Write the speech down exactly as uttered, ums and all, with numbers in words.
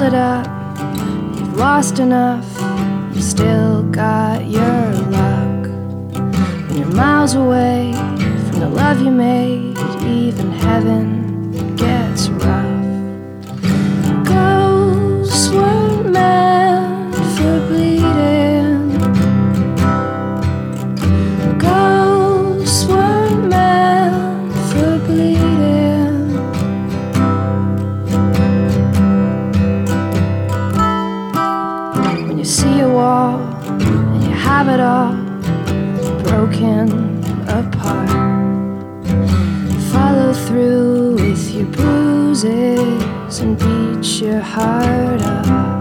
it up, you've lost enough, you still got your luck. When you're miles away from the love you made, even heaven gets rough. Ghosts weren't meant for bleeding. Ghosts weren't meant for bleeding. When you see a wall and you have it all broken apart, follow through with your bruises and beat your heart up.